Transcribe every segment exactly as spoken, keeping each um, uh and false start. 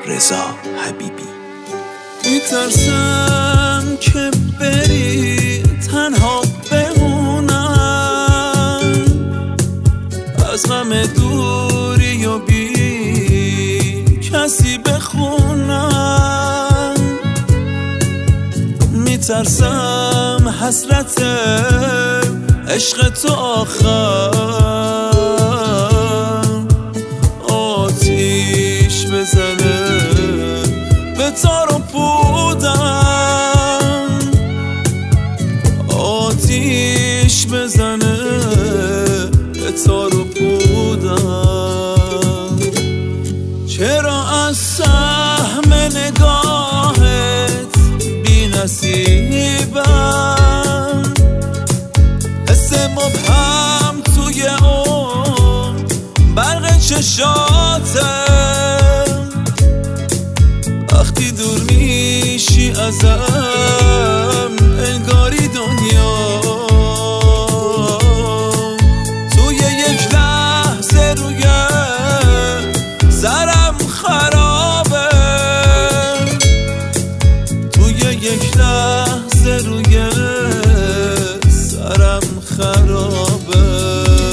رضا حبیبی. میترسم که بری تنها بمونم، از غم دوری و بی کسی بخونم. میترسم حسرت عشق تو آخر آتیش بزنه به تار و پودم، آتیش بزنه به تار و پودم. چرا از سهم نگاهت بی نصیبم، حس مبهم توی اون برق چشاتم. وقتی دور میشی ازم انگاری دنیا توی یک لحظه روی سرم خرابه، توی یک لحظه روی سرم خرابه.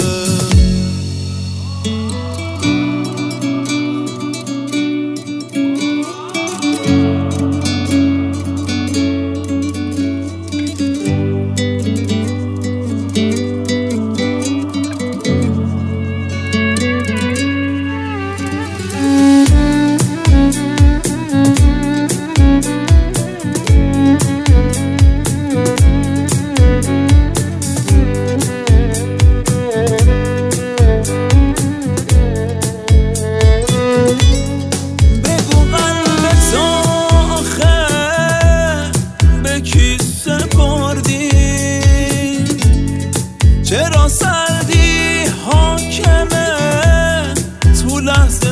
چرا سردی حاکمه تو لحظه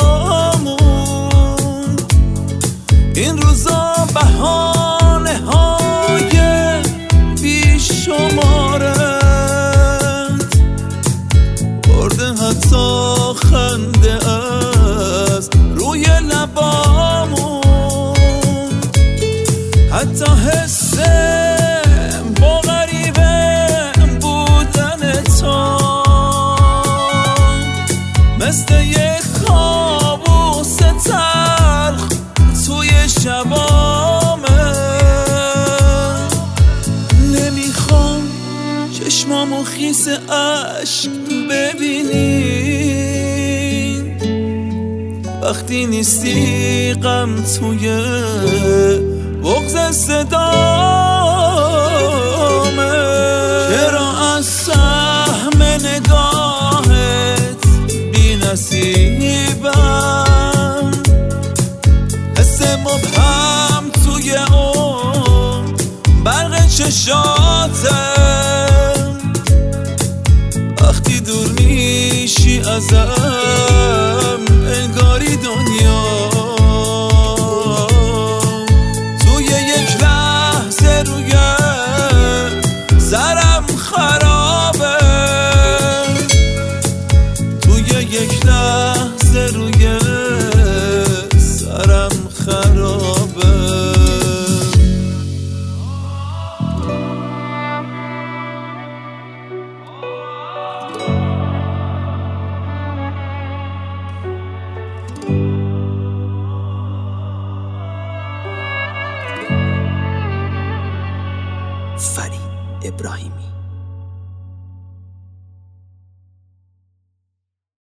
هامون، این روزا بهانه های بی شمارند برده حتی خنده از روی لبامون، حتی حسه مثل یک کابوس تلخ توی شبامه. نمیخوام چشمامو خیس عشق ببینی، وقتی نیستی غم توی بغض صدامه. چرا از سهم نگاهت نصیبم، حس مبهم توی اون برق چشاتم. وقتی دور میشی ازم انگاری دنیا توی یک لحظه روی سرم خرابه، یک لحظه روی سرم خرابه. فرید ابراهیمی.